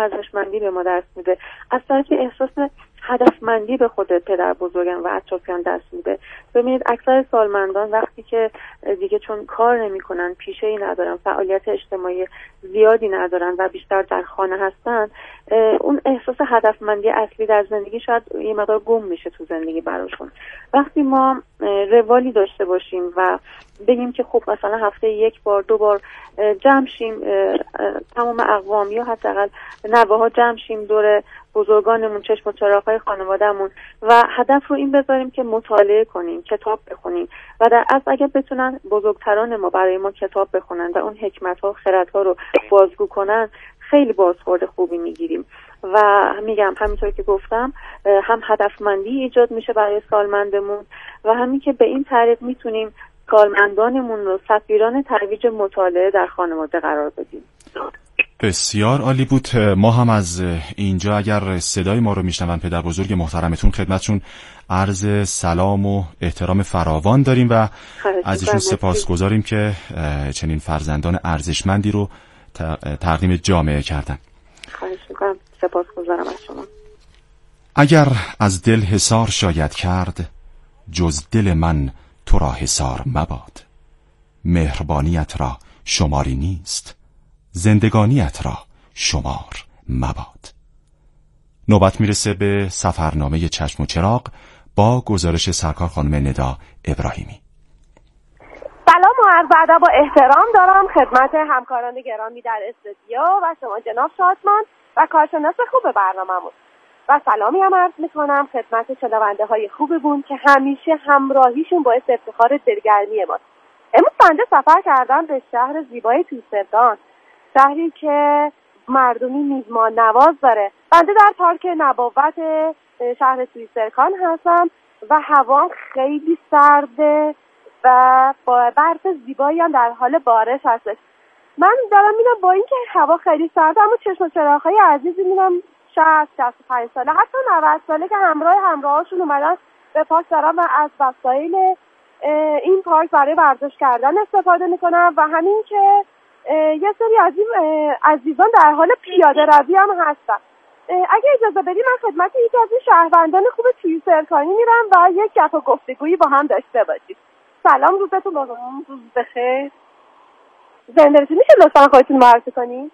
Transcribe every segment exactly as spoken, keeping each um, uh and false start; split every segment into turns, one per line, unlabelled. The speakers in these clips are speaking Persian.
ارزشمندی به ما دست میده، از طرفی احساس هدفمندی به خود پدر بزرگان و اطرافیان دست میده. ببینید اکثر سالمندان وقتی که دیگه چون کار نمیکنن، پیشه‌ای ندارن، فعالیت اجتماعی زیادی ندارن و بیشتر در خانه هستن، اون احساس هدفمندی اصلی در زندگی شاید یه مقدار گم میشه تو زندگی براشون. وقتی ما روالی داشته باشیم و بگیم که خب مثلا هفته یک بار دو بار جمع شیم، تمام اقوام یا حداقل نوه‌ها جمع شیم دور بزرگانمون، چشم و چراغ‌های خانواده‌مون و هدف رو این بذاریم که مطالعه کنیم، کتاب بخونیم و در اصل اگر بتونن بزرگتران ما برای ما کتاب بخونن و اون حکمت‌ها و خردها رو بازگو کنن، خیلی بازخورد خوبی میگیریم و میگم همینطور که گفتم هم هدفمندی ایجاد میشه برای سالمندمون و همین که به این طریق میتونیم سالمندانمون رو سفیران ترویج مطالعه در خانواده قرار بدیم.
بسیار عالی بود. ما هم از اینجا اگر صدای ما رو میشنون پدر بزرگ محترمتون خدمتشون عرض سلام و احترام فراوان داریم و از ایشون سپاسگزاریم که چنین فرزندان ارزشمندی رو تقدیم جامعه کردن.
خواهش میکنم. سپاسگزارم از شما.
اگر از دل حصار شاید کرد، جز دل من تو را حصار مباد. مهربانیت را شماری نیست، زندگانیت را شمار مباد. نوبت میرسه به سفرنامه چشم و چراغ با گزارش سرکار خانم ندا ابراهیمی.
سلام و عرض ادب و احترام دارم خدمت همکاران گرامی در استودیو و شما جناب شادمان و کارشناس خوب برنامه‌مون و سلامی هم عرض میکنم خدمت شنونده های خوبمون که همیشه همراهیشون باعث افتخار دلگرمی ماست. امروز بنده سفر کردم به شهر زیبای توسردان، شهری که مردمی میزمان نواز داره. بنده در پارک نبوت شهر توسرکان هستم و هوا خیلی سرده و با برف زیبایی هم در حال بارش هستش. من دارم میرم با اینکه هوا خیلی سرده اما چشم و چراغ‌های عزیزی میرم شصت شصت و پنج ساله حتی نود ساله که همراه همراهاشون اومدن به پارک دارم و از وسایل این پارک برای ورزش کردن استفاده میکنم و همین که یه سری از این عزیزان در حال پیاده روی هم هستن. اگه اجازه بدید من خدمت یکی از این شهروندان خوب توسرکانی میرم و یک گپ و گفتگویی با هم داشته باشیم. سلام، روزتون بخیر. روز بخیر. زنده باشید. میشه لطفا خودتون معرفی کنید؟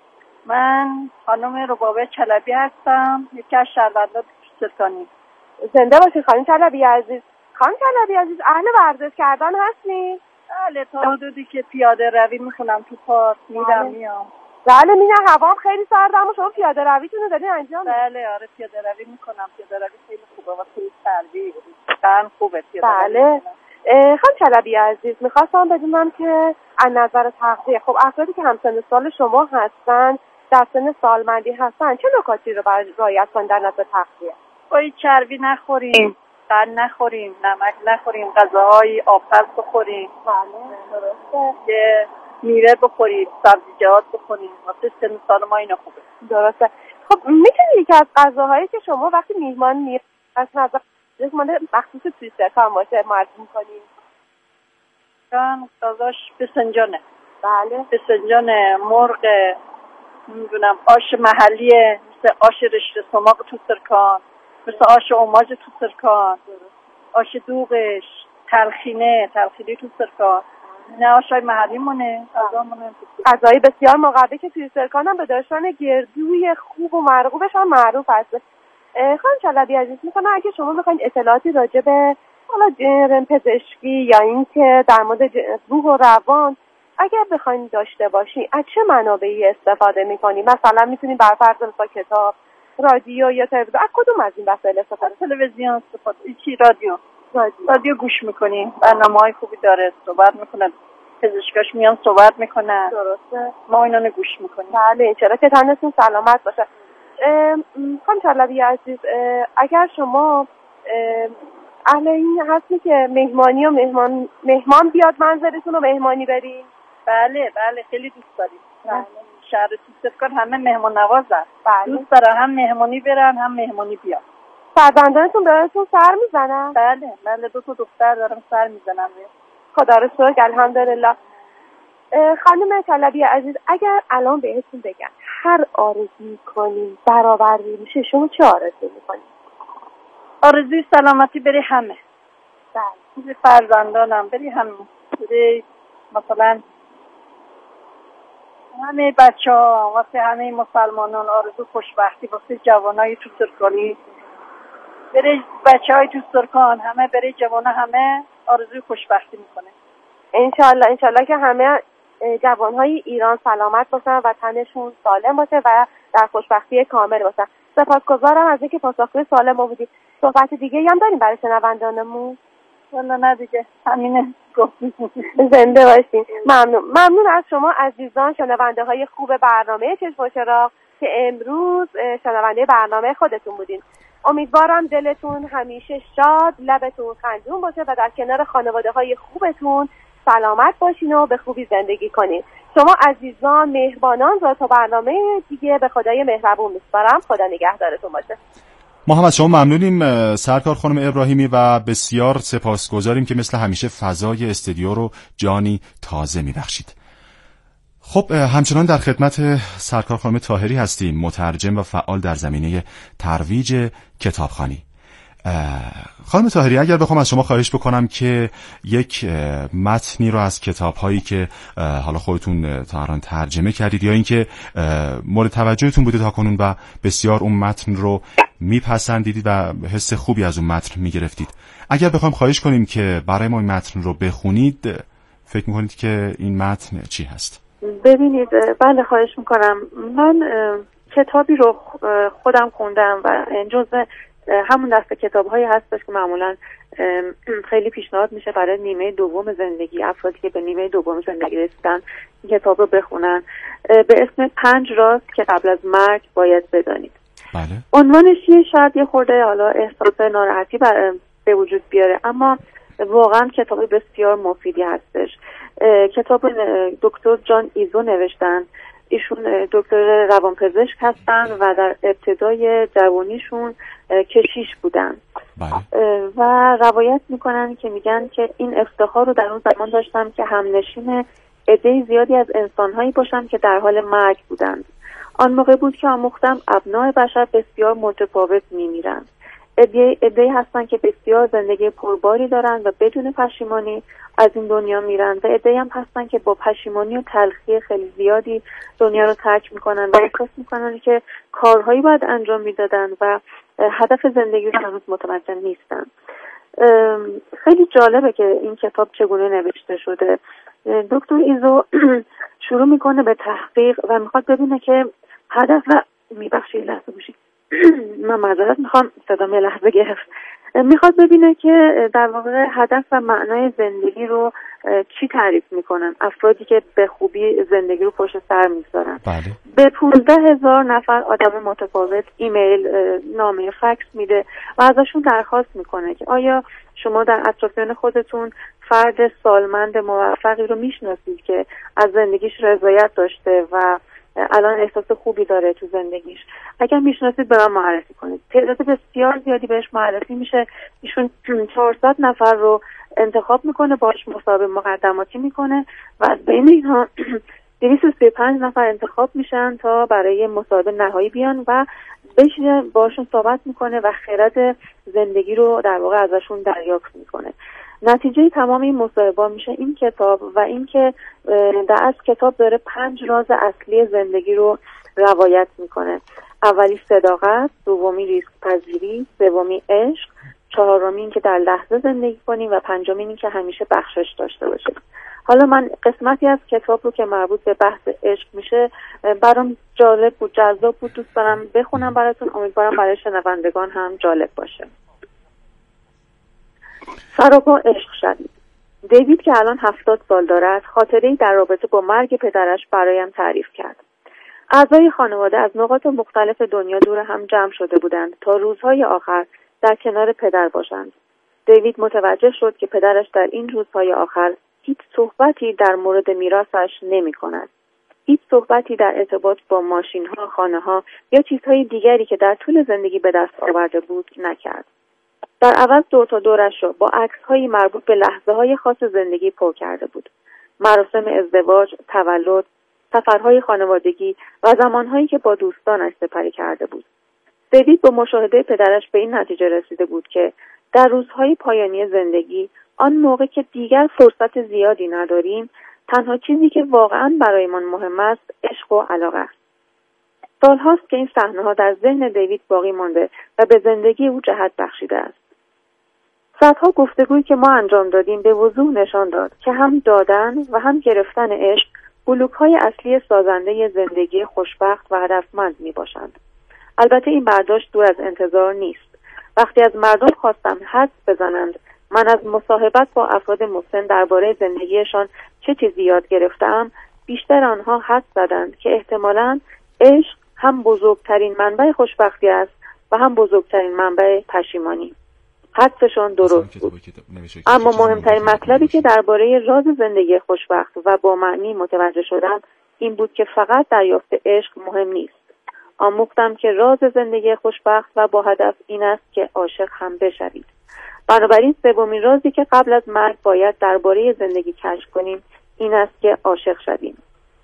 من خانم ربابه چلبی هستم، یکی از شهروندان توسرکانی.
زنده باشید خانم چلبی عزیز. خانم چلبی عزیز اهل ورزش کردن هستین؟
بله، تا حدودی که پیاده روی میخونم تو پارک میرم میام.
بله میگم هوا خیلی سرده اما شما پیاده رویتون رو دارین انجام میدین؟
بله آره پیاده روی میکنم. پیاده روی خیلی خوبه و خیلی سردی واقعا خوبه پیاده
بله.
روی.
خانم چلبی عزیز میخواستم بدونم که از نظر تغذیه، خب افرادی که همسن سال شما هستن در سن سالمندی هستن چه نکاتی رو باید رعایت کنن در نظر تغذیه؟
باید چربی نخوریم، قند نخوریم، نمک نخوریم، غذاهای آبپز بخوریم.
بله درسته.
که میوه بخوریم، سبزیجات بخوریم. واسه سن سال ما اینا خوبه.
درسته. خب میتونید یکی از غذاهایی که شما وقتی میهمان میاد از نظر مال مخصوص توسرکان باشه معرفی می‌کنیم؟
کان غذاش بسنجانه.
بله.
بسنجان مرغ، نمیدونم آش محلیه مثل آش رشته سماق توسرکان، مثل آش اوماج توسرکان، آش دوغش، تلخینه، تلخینه توسرکان. نه آشای محلی مونه، غذامونه.
غذای بسیار مقوی که توسرکان هم به داشتن گردوی خوب و مرغوبش هم معروف هست. خانم چلبی عزیز میکنم اگه شما بخواید اطلاعاتی راجع به حالا جرم پزشکی یا اینکه در مورد روح و روان اگه بخواید داشته باشی از چه منابعی استفاده میکنی؟ مثلا میتونی بر فرض مثلا کتاب، رادیو یا تلویزیون، از کدوم از این وسایل استفاده؟
تلویزیون استفاده. چی رادیو؟
رادیو,
رادیو گوش میکنی، برنامه‌های خوبی داره، صحبت میکنن، پزشکاش میان صحبت میکنن.
درسته.
ما اینا رو گوش میکنیم.
بله چرا که تنتون سلامت باشه. خانم چلبی عزیز اگر شما اهل این هستی که مهمانی و مهمان مهمان بیاد منزلتون رو مهمانی برین؟
بله بله خیلی دوست داریم. بله. شهر توسرکان همه مهمان نوازن.
بله.
دوست دارن هم مهمانی برن هم مهمانی بیان.
فرزندانتون بهتون سر میزنن؟
بله بله دو تا دختر دارم سر میزنم.
خدا رو شکر الحمدلله. خانم چلبی عزیز اگر الان بهتون بگم هر آرزویی کنیم برآورده میشه، شما چه آرزو میکنید؟
آرزوی سلامتی بری همه، بری فرزندانم، بری همه، بری مثلا همه بچه ها، واسه همه مسلمانان آرزو خوشبختی، واسه جوانای تو سرکاری، بری بچه های تو سرکان همه، بری جوانا همه آرزوی خوشبختی میکنه.
انشالله انشالله که همه جوانهای ایران سلامت باشن و تنشون سالم باشه و در خوشبختی کامل باشن. سپاسگزارم از اینکه پاسخگوی سوال ما بودید. صحبت دیگه هم داریم برای شنوندانمون؟
والا نه دیگه، همینه گفتیم.
زنده باشین. ممنون. ممنون از شما عزیزان شنونده های خوب برنامه چشم و چراغ که امروز شنونده برنامه خودتون بودین. امیدوارم دلتون همیشه شاد، لبتون خندون باشه و در کنار خانواده های خوبتون سلامت باشین و به خوبی زندگی کنین. شما عزیزان مهربانان را تا برنامه دیگه به خدای مهربون میسپارم. خدا نگهدارتون باشه.
ما هم از شما ممنونیم سرکار خانم ابراهیمی و بسیار سپاسگزاریم که مثل همیشه فضای استودیو رو جانی تازه میبخشید. خب همچنان در خدمت سرکار خانم طاهری هستیم، مترجم و فعال در زمینه ترویج کتابخوانی. خانم طاهری، اگر بخوام از شما خواهش بکنم که یک متنی رو از کتاب‌هایی که حالا خودتون تا الان ترجمه کردید یا اینکه مورد توجهتون بوده تا کنون و بسیار اون متن رو میپسندیدید و حس خوبی از اون متن میگرفتید، اگر بخوایم خواهش کنیم که برای ما این متن رو بخونید، فکر میکنید که این متن چی هست؟
ببینید، بله خواهش میکنم. من کتابی رو خودم خوندم و جزء همون دسته کتاب هایی هستش که معمولا خیلی پیشنهاد میشه برای نیمه دوم زندگی، افرادی که به نیمه دوم زندگی رسیدن این کتاب رو بخونن، به اسم پنج راز که قبل از مرگ باید بدانید.
بله.
عنوانش یه شاید یه خورده حالا احساس ناراحتی به وجود بیاره، اما واقعا کتاب بسیار مفیدی هستش. کتاب دکتر جان ایزو نوشتن. ایشون دکتر روانپزشک هستن و در ابتدای جوانیشون کشیش بودن.
بله.
و روایت میکنن که میگن که این افتخار رو در اون زمان داشتم که همنشین عده زیادی از انسانهایی باشم که در حال مرگ بودند. آن موقع بود که آموختم ابناء بشر بسیار متفاوت میمیرند. عده‌ای هستن که بسیار زندگی پرباری دارن و بدون پشیمانی از این دنیا میرن و عده‌ای هم هستن که با پشیمانی و تلخی خیلی زیادی دنیا رو ترک میکنن و احساس میکنن که کارهایی باید انجام میدادن و هدف زندگی رو هنوز متوجه نیستن. خیلی جالبه که این کتاب چگونه نوشته شده. دکتر ایزو شروع میکنه به تحقیق و میخواد ببینه که هدف و میبخشید لحظه باشید من معذرت میخوام صدام یه لحظه گرفت. میخواد ببینه که در واقع هدف و معنای زندگی رو چی تعریف میکنن افرادی که به خوبی زندگی رو پشت سر میگذارن.
بله.
به پانزده هزار نفر آدم متفاوت ایمیل، نامه، فکس میده و ازشون درخواست میکنه که آیا شما در اطرافیان خودتون فرد سالمند موفقی رو میشناسید که از زندگیش رضایت داشته و الان احساس خوبی داره تو زندگیش؟ اگر میشناسید به من معرفی کنید. تعداد بسیار زیادی بهش معرفی میشه. ایشون چهارصد نفر رو انتخاب میکنه، باش مصاحبه مقدماتی میکنه و از بین اینها دویست و سی و پنج نفر انتخاب میشن تا برای مصاحبه نهایی بیان و بهشون باشون صحبت میکنه و خرد زندگی رو در واقع ازشون دریافت میکنه. نتیجه تمام این مصاحبه میشه این کتاب و اینکه در از کتاب داره پنج راز اصلی زندگی رو روایت میکنه. اولی صداقت، دومی ریسک پذیری، سومی عشق، چهارمی این که در لحظه زندگی کنیم و پنجمی این که همیشه بخشش داشته باشیم. حالا من قسمتی از کتاب رو که مربوط به بحث عشق میشه برام جالب بود، جذاب بود، دوست دارم بخونم براتون. امیدوارم برای شنوندگان هم جالب باشه. سراپا عشق شدید. دیوید که الان هفتاد سال دارد خاطره‌ای در رابطه با مرگ پدرش برایم تعریف کرد. اعضای خانواده از نقاط مختلف دنیا دور هم جمع شده بودند تا روزهای آخر در کنار پدر باشند. دیوید متوجه شد که پدرش در این روزهای آخر هیچ صحبتی در مورد میراثش نمی کند. هیچ صحبتی در ارتباط با ماشین‌ها، خانه‌ها یا چیزهای دیگری که در طول زندگی به دست آورده بود نکرد. در عوض دور تا دورش رو با عکس‌های مربوط به لحظه‌های خاص زندگی پر کرده بود. مراسم ازدواج، تولد، سفرهای خانوادگی و زمانهایی که با دوستانش سپری کرده بود. دیوید با مشاهده پدرش به این نتیجه رسیده بود که در روزهای پایانی زندگی، آن موقع که دیگر فرصت زیادی نداریم، تنها چیزی که واقعاً برایمان مهم است عشق و علاقه است. سالهاست که این صحنه‌ها در ذهن دیوید باقی مانده و به زندگی او جهت بخشیده است. صدها گفتگویی که ما انجام دادیم به وضوح نشان داد که هم دادن و هم گرفتن عشق بلوک‌های اصلی سازنده زندگی خوشبخت و هدفمند می‌باشند. البته این برداشت دور از انتظار نیست. وقتی از مردم خواستم حدس بزنند من از مصاحبت با افراد مسن درباره زندگیشان چه چیزی یاد گرفتم، بیشتر آنها حدس زدند که احتمالاً عشق هم بزرگترین منبع خوشبختی است و هم بزرگترین منبع پشیمانی. حدسشان درست بود. اما مهمترین مطلبی که درباره راز زندگی خوشبخت و با معنی متوجه شدم این بود که فقط دریافت عشق مهم نیست. آموختم که راز زندگی خوشبخت و با هدف این است که عاشق هم بشوید. بنابراین سومین رازی که قبل از مرگ باید درباره زندگی کشف کنیم این است که عاشق شویم.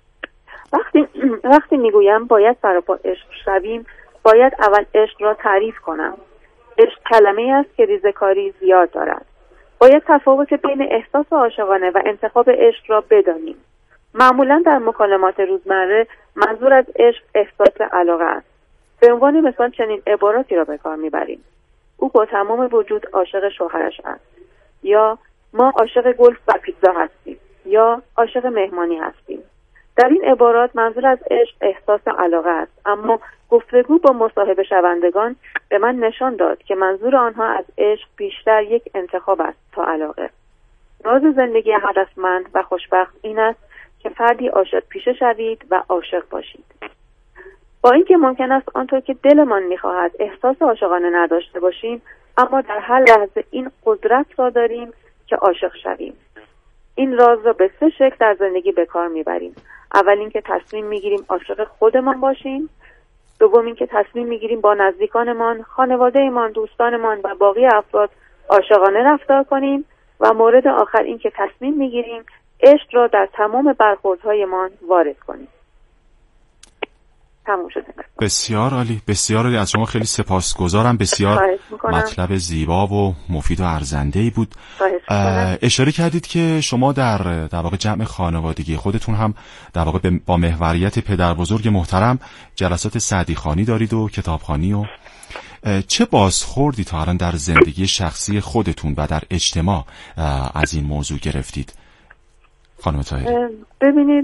وقتی وقتی میگویم باید سراپا عشق شویم، باید اول عشق را تعریف کنم. عشق کلمه‌ای است که ریزه‌کاری زیاد دارد. باید تفاوت بین احساس عاشقانه و انتخاب عشق را بدانیم. معمولا در مکالمات روزمره منظور از عشق احساس علاقه است. به عنوان مثال چنین عباراتی را به کار میبریم: او با تمام وجود عاشق شوهرش است، یا ما عاشق گلف و پیتزا هستیم، یا عاشق مهمانی هستیم. در این عبارات منظور از عشق احساس علاقه است، اما گفتگو با مصاحبه شوندگان به من نشان داد که منظور آنها از عشق بیشتر یک انتخاب است تا علاقه. راز زندگی هدفمند و خوشبخت این است که فردی عاشق پیشه شوید و عاشق باشید. با اینکه ممکن است آنطور که دلمان می‌خواهد احساس عاشقانه نداشته باشیم، اما در هر لحظه این قدرت را داریم که عاشق شویم. این راز را به سه شکل در زندگی به کار میبریم. اول اینکه تصمیم میگیریم عاشق خودمان باشیم، دوم اینکه تصمیم میگیریم با نزدیکانمان، خانواده‌مان، دوستانمان و باقی افراد عاشقانه رفتار کنیم، و مورد آخر اینکه تصمیم میگیریم عشق را در تمام برخوردهایمان وارد کنیم. تموم شده.
بسیار عالی، بسیار عالی. از شما خیلی سپاسگزارم. بسیار مطلب زیبا و مفید و ارزنده‌ای بود. اشاره کردید که شما در در واقع جمع خانوادگی خودتون هم در واقع با محوریت پدر بزرگ محترم جلسات سعدی خوانی دارید و کتابخوانی، و چه بازخوردی تا الان در زندگی شخصی خودتون و در اجتماع از این موضوع گرفتید خانم طاهری؟
ببینید،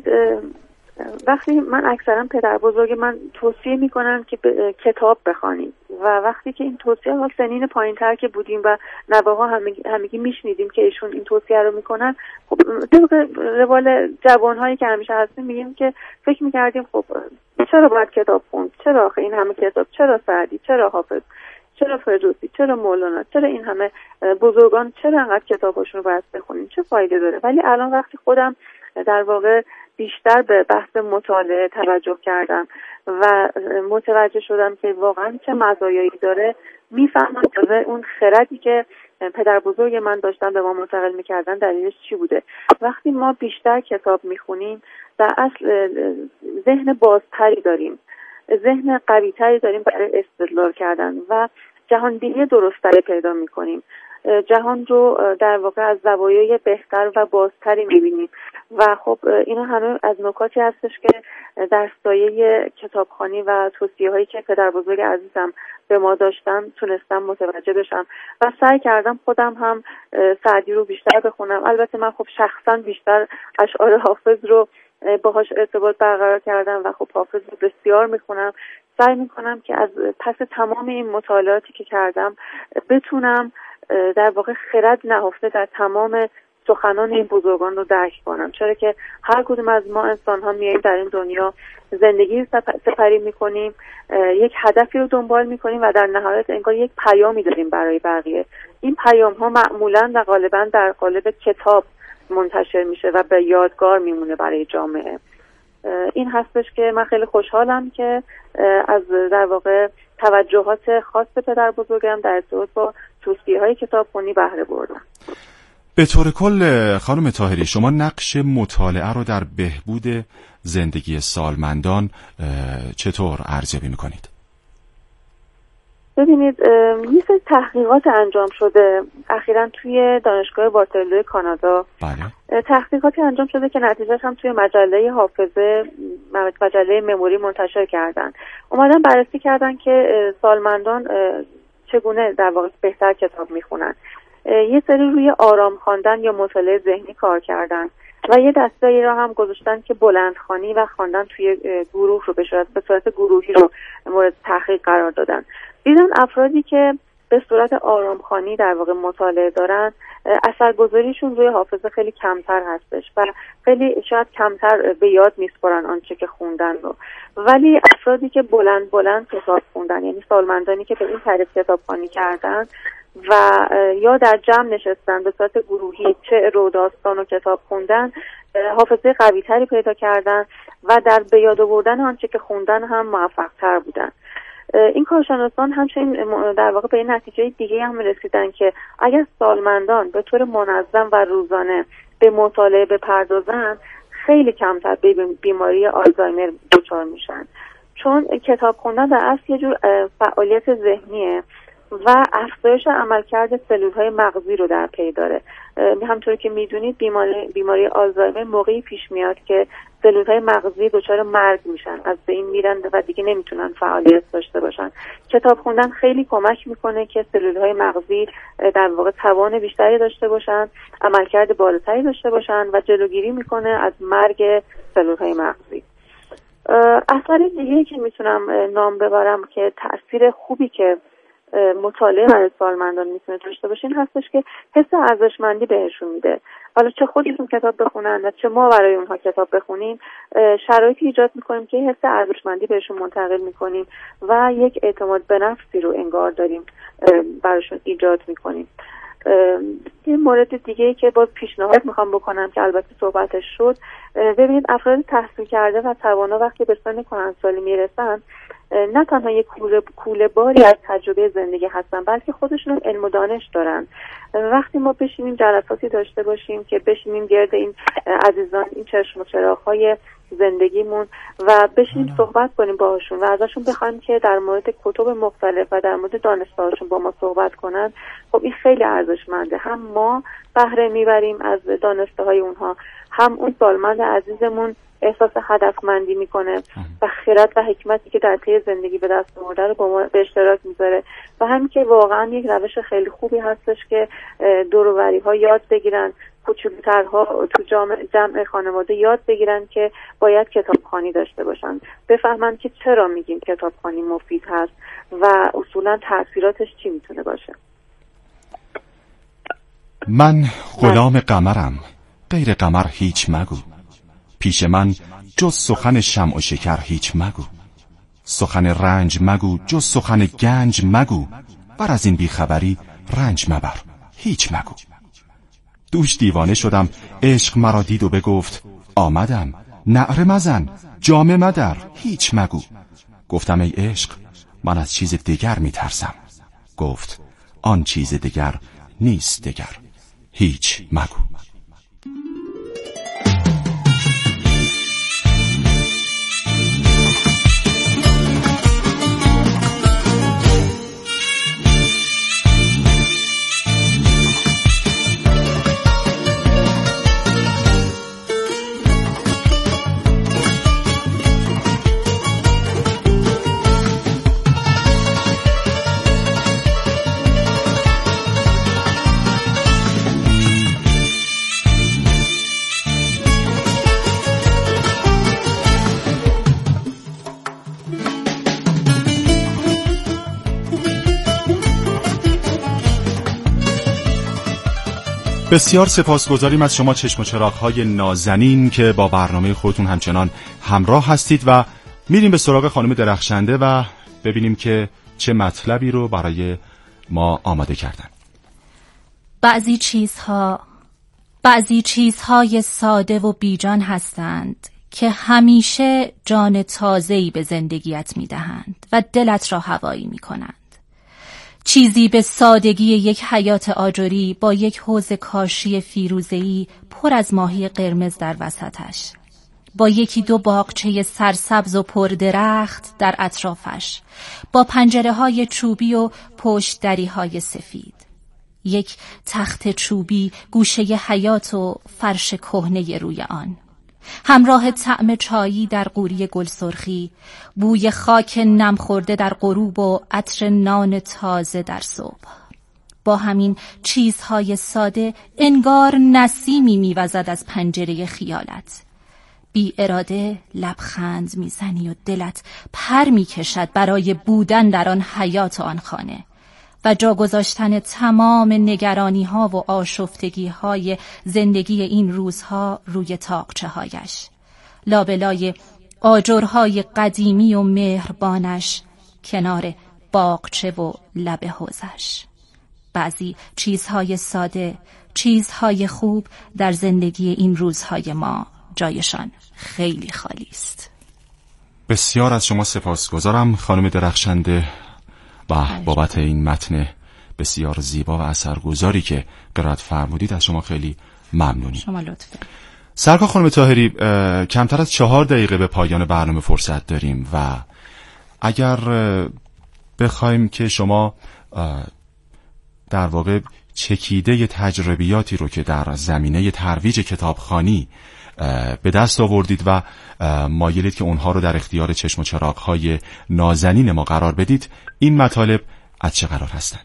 وقتی من اکثرا پدر بزرگ من توصیه میکنن که کتاب بخوانید، و وقتی که این توصیه ها سنین پایین تر که بودیم و نواها همگی, همگی میشنیدیم که ایشون این توصیه رو میکنن، خب طبق روال جوان هایی که همیشه هستیم میگیم که فکر میکردیم خب چرا باید کتاب خوند، چرا آخه این همه کتاب، چرا سعدی، چرا حافظ، چرا فردوسی، چرا مولانا، چرا این همه بزرگان، چرا انقدر کتاباشون رو باید بخونیم، چه فایده داره؟ ولی الان وقتی خودم در واقع بیشتر به بحث مطالعه توجه کردم و متوجه شدم که واقعا چه مزایایی داره، میفهمم که اون خردی که پدر بزرگ من داشتن به ما منتقل میکردن دلیلش چی بوده. وقتی ما بیشتر کتاب میخونیم در اصل ذهن بازتری داریم، ذهن قویتری داریم برای استدلال کردن و جهانبینی درستری پیدا میکنیم. جهان رو در واقع از زوایای بهتر و بازتری میبینیم و خب اینا همه از نکاتی هستش که در سایه کتابخوانی و توصیه هایی که پدر بزرگ عزیزم به ما داشتن تونستم متوجه بشم و سعی کردم خودم هم سعدی رو بیشتر بخونم. البته من خب شخصا بیشتر اشعار حافظ رو باهاش ارتباط برقرار کردم و خب حافظ رو بسیار میخونم. سعی میکنم که از پس تمام این مطالعاتی که کردم بتونم در واقع خرد نهفته در تمام سخنان این بزرگان رو درک کنم، چرا که هر کدوم از ما انسان ها میاییم در این دنیا زندگی سپری میکنیم، یک هدفی رو دنبال میکنیم و در نهایت انگار یک پیامی داریم برای بقیه. این پیام ها معمولا و غالبا در قالب کتاب منتشر میشه و به یادگار میمونه برای جامعه. این هستش که من خیلی خوشحالم که از در واقع توجهات خاص پدر بزرگم در ارتباط با توصیه های کتابخوانی بهره بردم.
به طور کل خانم طاهری، شما نقش مطالعه رو در بهبود زندگی سالمندان چطور ارزیابی میکنید؟
ببینید، یه سری تحقیقات انجام شده اخیراً توی دانشگاه واترلو کانادا.
بله.
تحقیقاتی انجام شده که نتیجهش هم توی مجله حافظه، مجله مموری منتشر کردن. اومدن بررسی کردن که سالمندان چگونه در واقع بهتر کتاب میخونن. یه سری روی آرام خواندن یا مطالعه ذهنی کار کردن و یه دسته‌ای را هم گذاشتن که بلندخوانی و خواندن توی گروه رو به صورت به صورت گروهی رو مورد تحقیق قرار دادن. دیدن افرادی که به صورت آرامخوانی در واقع مطالعه دارن، اثرگذاریشون روی حافظه خیلی کمتر هستش و خیلی شاید کمتر به یاد میسپارن آنچه که خوندن رو. ولی افرادی که بلند بلند کتاب خوندن، یعنی سالمندانی که به این تعریف کتابخوانی کردن و یا در جمع نشستن به صورت گروهی شعر و داستان و کتاب خوندن، حافظه قوی تری پیدا کردن و در به یاد آوردن آنچه که خوندن هم موفق تر بودن. این کارشناسان همچنین در واقع به این نتیجه دیگه هم رسیدن که اگر سالمندان به طور منظم و روزانه به مطالعه بپردازن، خیلی کمتر به بیماری آلزایمر دچار میشن، چون کتاب خوندن در اصل یه جور فعالیت ذهنیه و افزایش عملکرد سلول‌های مغزی رو در پی داره. همونطور که میدونید بیماری بیماری آلزایمر موقعی پیش میاد که سلول‌های مغزی دچار مرگ میشن، از بین میرن و دیگه نمیتونن فعالیت داشته باشن. کتاب خوندن خیلی کمک میکنه که سلول‌های مغزی در واقع توان بیشتری داشته باشن، عملکرد بالاتری داشته باشن و جلوگیری میکنه از مرگ سلول‌های مغزی. اثر دیگه‌ای که میتونم نام ببرم که تأثیر خوبی که مطالعه برای سالمندان میتونه داشته باشه این هستش که حس ارزشمندی بهشون میده. حالا چه خودشون کتاب بخونن و چه ما برای اونها کتاب بخونیم، شرایطی ایجاد میکنیم که حس ارزشمندی بهشون منتقل میکنیم و یک اعتماد به نفسی رو انگار داریم براشون ایجاد میکنیم. یه مورد دیگه‌ای که باز پیشنهاد میخوام بکنم که البته صحبتش شد، ببینید افراد تحصیل کرده و توانا وقتی به سن کهنسالی میرسن، نه تنها یک کوله کوله باری از تجربه زندگی هستن، بلکه خودشون علم و دانش دارن. وقتی ما بشینیم جلساتی داشته باشیم که بشینیم گرد این عزیزان، این چشم و چراغ‌های زندگیمون و بشینیم صحبت کنیم باهاشون و ازشون بخوایم که در مورد کتب مختلف و در مورد دانش‌هاشون با ما صحبت کنن، خب این خیلی ارزشمنده. هم ما بهره میبریم از دانش‌های اونها، هم اون سالمند عزیزمون احساس هدفمندی میکنه و خیرات و حکمتی که در طی زندگی به دست آورده رو با ما به اشتراک میذاره و همین که واقعا یک روش خیلی خوبی هستش که دور و بری ها یاد بگیرن، کوچولوترها تو جمع, جمع خانواده یاد بگیرن که باید کتابخوانی داشته باشن، بفهمن که چرا میگیم کتابخوانی مفید هست و اصولا تأثیراتش چی میتونه باشه.
من غلام قمرم، غیر قمر هیچ مگو. پیش من جز سخن شمع و شکر هیچ مگو. سخن رنج مگو جز سخن گنج مگو. بر از این بیخبری رنج مبر هیچ مگو. دوش دیوانه شدم عشق مرا دید و بگفت آمدم. نعره مزن جامه مدر هیچ مگو. گفتم ای عشق من از چیز دیگر میترسم. گفت آن چیز دیگر نیست دیگر هیچ مگو. بسیار سپاسگزاریم از شما چشم و چراغ‌های نازنین که با برنامه خودتون همچنان همراه هستید و میریم به سراغ خانم درخشنده و ببینیم که چه مطلبی رو برای ما آماده کردن.
بعضی چیزها بعضی چیزهای ساده و بیجان هستند که همیشه جان تازه‌ای به زندگیت میدهند و دلت را هوایی میکنند. چیزی به سادگی یک حیات آجری با یک حوض کاشی فیروزه‌ای پر از ماهی قرمز در وسطش، با یکی دو باغچه سرسبز و پردرخت در اطرافش، با پنجره‌های چوبی و پشت دریهای سفید، یک تخت چوبی گوشه حیات و فرش کهنه روی آن، همراه طعم چایی در قوری گلسرخی، بوی خاک نم خورده در غروب و عطر نان تازه در صبح. با همین چیزهای ساده انگار نسیمی میوزد از پنجره خیالت. بی اراده لبخند میزنی و دلت پر میکشد برای بودن در آن حیات آن خانه و جا گذاشتن تمام نگرانی ها و آشفتگی های زندگی این روزها روی تاقچه هایش، لابلای آجرهای قدیمی و مهربانش کنار باغچه و لب حوضش. بعضی چیزهای ساده، چیزهای خوب در زندگی این روزهای ما جایشان خیلی خالی است.
بسیار از شما سپاسگزارم خانم درخشنده و بابت این متن بسیار زیبا و اثرگذاری که قرائت فرمودید. از شما خیلی ممنونیم.
شما لطفه.
سرکار خانم طاهری، کمتر از چهار دقیقه به پایان برنامه فرصت داریم و اگر بخوایم که شما در واقع چکیده تجربیاتی رو که در زمینه ترویج کتابخوانی به دست آوردید و مایلید که اونها رو در اختیار چشم و چراغ‌های نازنین ما قرار بدید، این مطالب از چه قرار هستن؟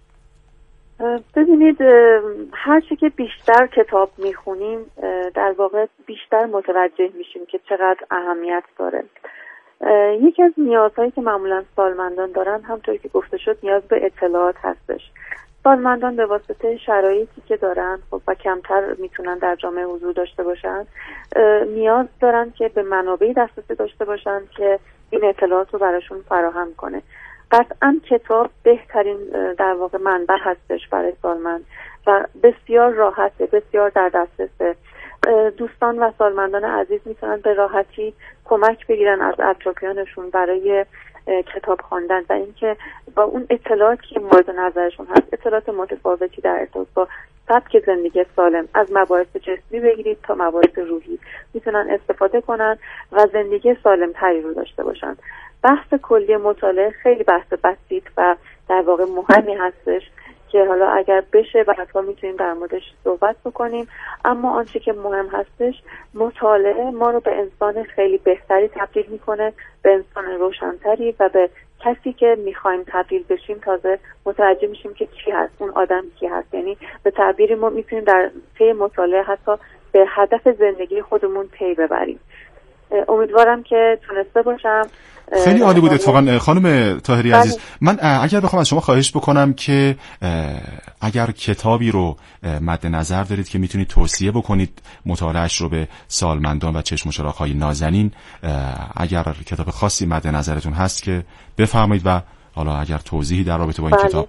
ببینید، هرچی که بیشتر کتاب میخونیم در واقع بیشتر متوجه میشیم که چقدر اهمیت داره. یکی از نیازهایی که معمولا سالمندان دارن، همونطوری که گفته شد، نیاز به اطلاعات هستش. سالمندان به واسطه شرایطی که دارن خب و کمتر میتونن در جامعه حضور داشته باشن، نیاز دارن که به منابعی دسترسی داشته باشن که این اطلاعات رو براشون فراهم کنه. قطعا کتاب بهترین در واقع منبع هستش برای سالمند و بسیار راحته، بسیار در دسترسه. دوستان و سالمندان عزیز میتونن به راحتی کمک بگیرن از اطرافیانشون برای کتاب خواندن و اینکه با اون اطلاعاتی که مورد نظرشون هست، اطلاعات متفاوتی در ارتباط با سبک زندگی سالم، از مباحث جسمی بگیرید تا مباحث روحی، میتونن استفاده کنن و زندگی سالم تری رو داشته باشن. بحث کلی مطالعه خیلی بحث بسیط و در واقع مهمی هستش که حالا اگر بشه بعدها میتونیم در موردش صحبت بکنیم، اما آنچه که مهم هستش، مطالعه ما رو به انسان خیلی بهتری تبدیل میکنه، به انسان روشنتری و به کسی که میخوایم تبدیل بشیم تازه متوجه میشیم که کی هست، اون آدم کی هست. یعنی به تعبیری ما میتونیم در طی مطالعه حتی به هدف زندگی خودمون پی ببریم. امیدوارم که تونسته باشم.
خیلی عالی بود اتفاقا خانم طاهری عزیز. من اگر بخوام از شما خواهش بکنم که اگر کتابی رو مد نظر دارید که میتونید توصیه بکنید مطالعهش رو به سالمندان و چشم و چراغ‌های نازنین، اگر کتاب خاصی مد نظرتون هست که بفرمایید و حالا اگر توضیحی در رابطه با این
بله.
کتاب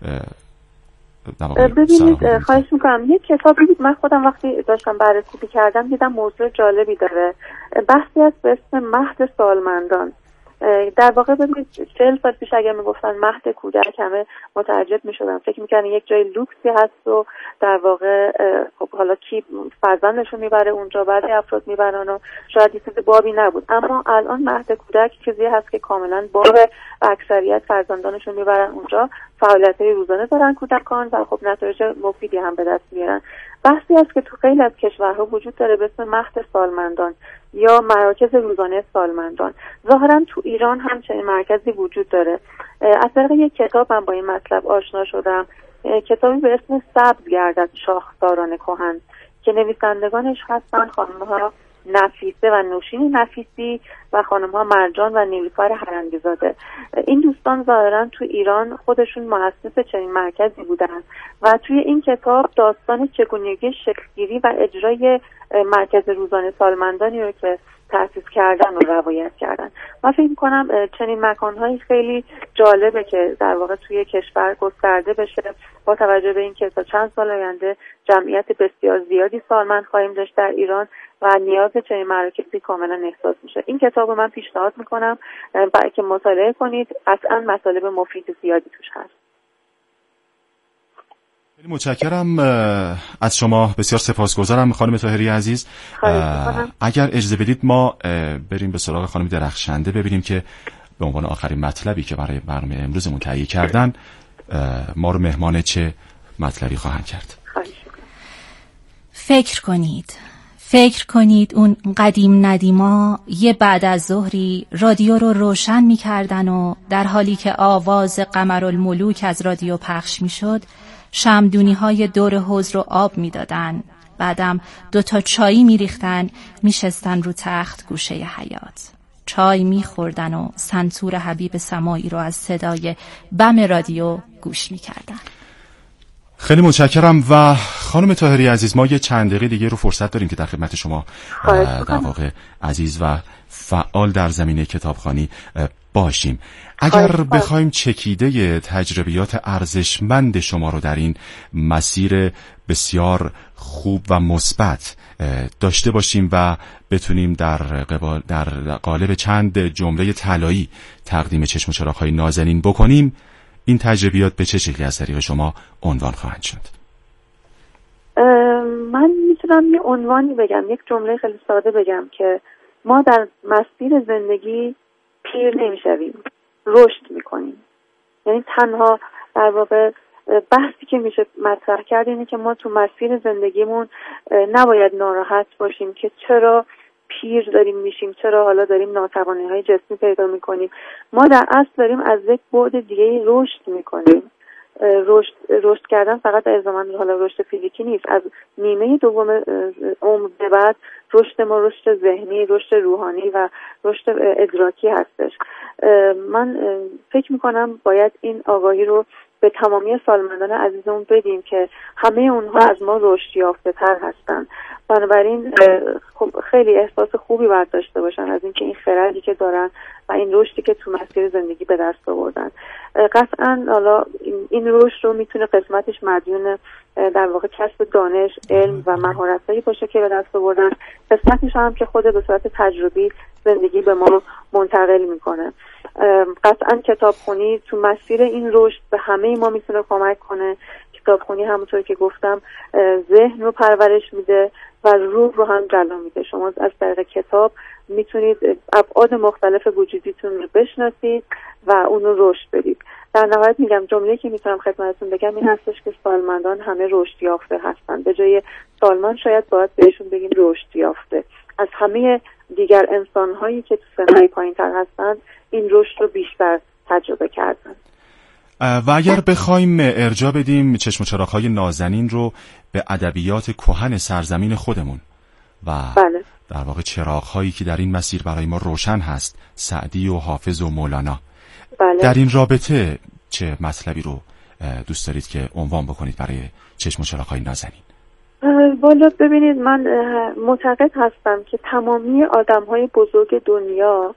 ببینید، خواهش میکنم. یک کتابی بود من خودم وقتی داشتم بررسی کردم دیدم موضوع جالبی داره، بحثی است به اسم مهد سالمندان. در واقع ببینید چهل سال پیش اگر میگفتن مهد کودک همه متعجب میشدن، فکر میکنن یک جای لوکسی هست و در واقع خب حالا کی فرزندشون میبره اونجا، بعد افراد میبرن و شاید یه چیز بابی نبود. اما الان مهد کودک چیزی هست که کاملا بابه و اکثریت فرزندانشون میبرن اونجا، فعالیت‌های روزانه دارن کودکان و خب نتایج مفیدی هم به دست میارن. بحثی است که تو خیلی از کشورها وجود داره به اسم مهد سالمندان یا مراکز روزانه سالمندان. ظاهرا تو ایران هم چنین مرکزی وجود داره. از طریق یک کتاب من با این مطلب آشنا شدم، کتابی به اسم سبز گردد شاخساران کهن که نویسندگانش هستن خانم‌ها نفیسه و نوشین نفیسی و خانم‌ها مرجان و نیلوفر هرندی‌زاده. این دوستان ظاهرا تو ایران خودشون مؤسس چنین مرکزی بودن و توی این کتاب داستان چگونگی شکل‌گیری و اجرای مرکز روزانه سالمندانی رو که تأسیس کردن و روایت کردن. من فکر می‌کنم چنین مکان‌هایی خیلی جالبه که در واقع توی کشور گسترده بشه، با توجه به اینکه تا چند سال آینده جمعیت بسیار زیادی سالمند خواهیم داشت در ایران و نیاز چنین مراکزی کاملا احساس میشه. این کتاب رو من پیشنهاد میکنم برای که مطالعه کنید، قطعا مطالب مفید زیادی توش هست.
متشکرم از شما، بسیار سپاسگزارم خانم طاهری عزیز. اگر اجازه بدید ما بریم به سراغ خانم درخشنده، ببینیم که به عنوان آخرین مطلبی که برای برنامه امروزمون تهیه کردن ما رو مهمان چه مطلبی خواهند کرد.
فکر کنید فکر کنید اون قدیم ندیما یه بعد از ظهری رادیو رو روشن می کردن و در حالی که آواز قمرالملوک از رادیو پخش می شد شمدونی های دور حوض رو آب می دادن. بعدم دوتا چایی می ریختن، می شستن رو تخت گوشه حیاط. چای می خوردن و سنتور حبیب سماعی رو از صدای بم رادیو گوش می کردن.
خیلی متشکرم. و خانم طاهری عزیز، ما یه چند دقیقه دیگه رو فرصت داریم که در خدمت شما در واقع عزیز و فعال در زمینه کتابخوانی باشیم. اگر بخوایم چکیده تجربیات ارزشمند شما رو در این مسیر بسیار خوب و مثبت داشته باشیم و بتونیم در قبال در قالب چند جمله طلایی تقدیم چشم و چراغ‌های نازنین بکنیم، این تجربیات به چه شکلی از طریق شما عنوان خواهند شد؟
من میتونم یه عنوانی بگم، یک جمله خیلی ساده بگم که ما در مسیر زندگی پیر نمیشویم، رشد میکنیم. یعنی تنها در واقع بحثی که میشه مطرح کرد اینه که ما تو مسیر زندگیمون نباید ناراحت باشیم که چرا پیر داریم میشیم، چرا حالا داریم ناتوانی‌های جسمی پیدا میکنیم. ما در اصل داریم از یک بعد دیگه رشد میکنیم. رشد رشد کردن فقط در زمان حالا رشد فیزیکی نیست، از نیمه دوم عمر به بعد رشد ما رشد ذهنی، رشد روحانی و رشد ادراکی هستش. من فکر میکنم باید این آگاهی رو به تمامی سالمندان عزیزمون بدیم که همه اونها از ما رشد یافته تر هستن. بنابراین خیلی احساس خوبی باید داشته باشن از اینکه این خردی که دارن و این رشدی که تو مسیر زندگی به دست آوردن. قطعا حالا این رشد رو میتونه قسمتش مدیون در واقع کسب دانش، علم و مهارتایی باشه که به دست آوردن، قسمتش هم که خود به صورت تجربی زندگی به ما منتقل میکنه. قطعا کتابخونی تو مسیر این رشد به همه ما میتونه کمک کنه. کتابخونی همونطور که گفتم ذهن رو پرورش میده و روح رو هم جلا میده. شما از طریق کتاب میتونید ابعاد مختلف وجودیتون رو بشناسید و اون رو رشد بدید. در نهایت میگم جمله‌ای که میتونم خدمتتون بگم این هستش که سالمندان همه رشد یافته هستن. به جای سالمند شاید باید بهشون بگیم رشد یافته. از همه دیگر انسان‌هایی که تو سن‌های پایین‌تر هستن این رشد رو بیشتر تجربه کردن.
و اگر بخوایم ارجاع بدیم چشم و چراغ‌های نازنین رو به ادبیات کهن سرزمین خودمون و
بله.
در واقع چراغ‌هایی که در این مسیر برای ما روشن هست، سعدی و حافظ و مولانا،
بله.
در این رابطه چه مطلبی رو دوست دارید که عنوان بکنید برای چشم و چراغ‌های نازنین؟
والا ببینید، من معتقد هستم که تمامی آدم‌های بزرگ دنیا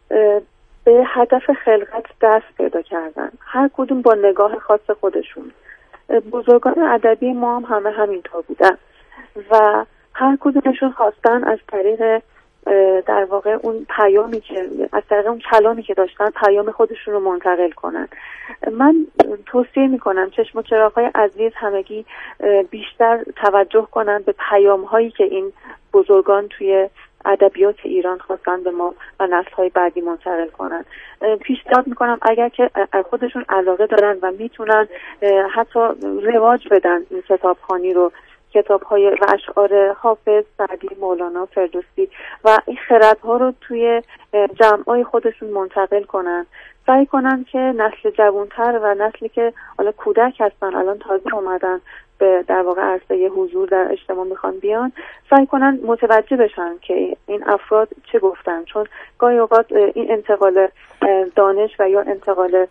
به هدف خلقت دست پیدا کردن، هر کدوم با نگاه خاص خودشون. بزرگان ادبی ما هم همه همینطور بودن و هر کدومشون خواستن از طریق در واقع اون پیامی که از طریق اون کلامی که داشتن پیام خودشون رو منتقل کنن. من توصیه میکنم چشم و چراغ‌های عزیز همگی بیشتر توجه کنن به پیام‌هایی که این بزرگان توی ادبیات ایران خواستن به ما و نسل‌های بعدی منتقل کنن. پیشنهاد میکنم اگر که خودشون علاقه دارن و میتونن حتی رواج بدن این کتابخوانی رو، کتاب‌های و اشعار حافظ، سعدی، مولانا، فردوسی و این خردها رو توی جمع‌های خودشون منتقل کنن. سعی کنن که نسل جوانتر و نسلی که حالا کودک هستن، الان تازه اومدن به در واقع عرصه حضور در اجتماع میخوان بیان، سعی کنن متوجه بشن که این افراد چه گفتن، چون گاهی اوقات این انتقال دانش و یا انتقال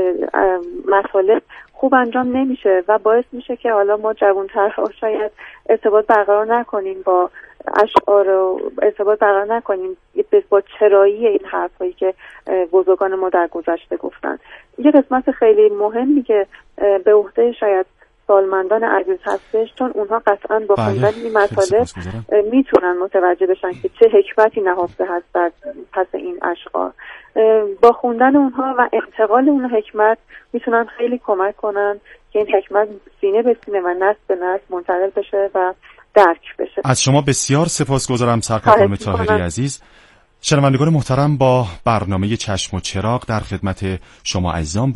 مطالب خوب انجام نمیشه و باعث میشه که حالا ما جوانترها شاید ارتباط برقرار نکنیم با اشعار و ارتباط برقرار نکنیم با چرایی این حرفایی که بزرگان ما در گذشته گفتن. یه قسمت خیلی مهمی که به عهده شاید سالمندان عزیز هستش، چون اونها قطعا با خوندن این مطالب میتونن متوجه بشن که چه حکمتی نهفته هست در پس این اشعار. با خوندن اونها و انتقال اون حکمت میتونن خیلی کمک کنن که این حکمت سینه به سینه و نسل به نسل منتقل بشه و درک بشه.
از شما بسیار سپاسگزارم سرکار خانم طاهری عزیز. شنوندگان محترم، با برنامه چشم و چراغ در خدمت شما عزیزان